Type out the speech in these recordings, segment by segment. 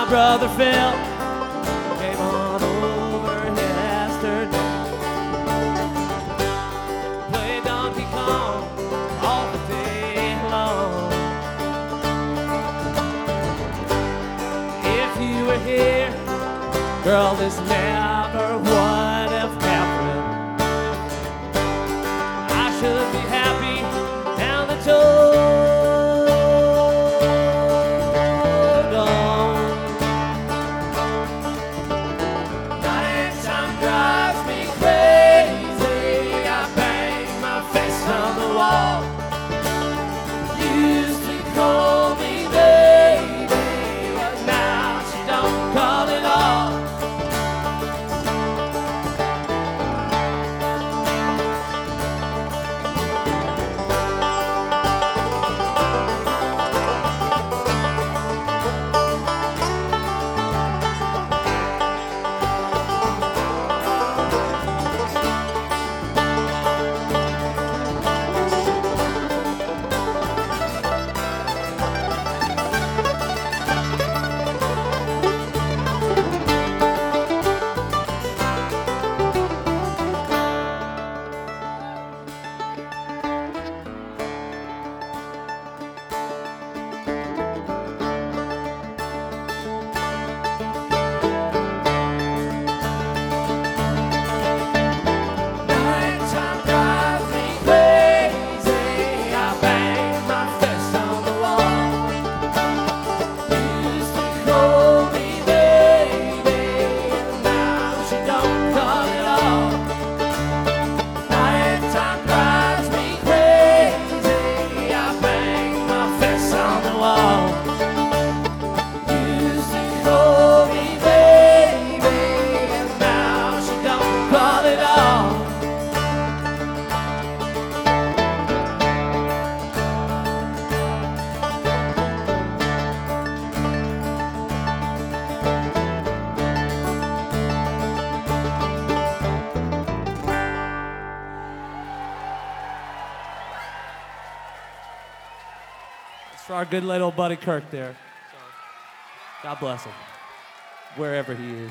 brother Phil came on over yesterday. Played Donkey Kong all the day long. If you were here, girl, this never would have happened. I should be happy down the toad on. Nighttime drives me crazy. I bang my face on the wall. Used to call me baby, but now she don't call it all. For our good little buddy Kirk there. God bless him, wherever he is.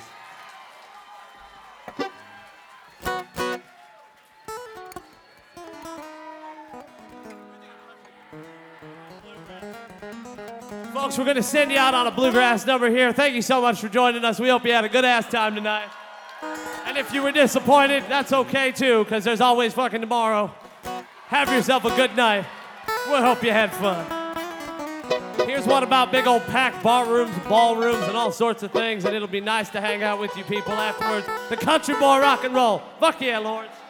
Folks, we're going to send you out on a bluegrass number here. Thank you so much for joining us. We hope you had a good-ass time tonight. And if you were disappointed, that's okay, too, because there's always fucking tomorrow. Have yourself a good night. We'll hope you had fun. Here's one about big old packed bar rooms, ballrooms, and all sorts of things, and it'll be nice to hang out with you people afterwards. The Country Boy Rock and Roll. Fuck yeah, Lawrence.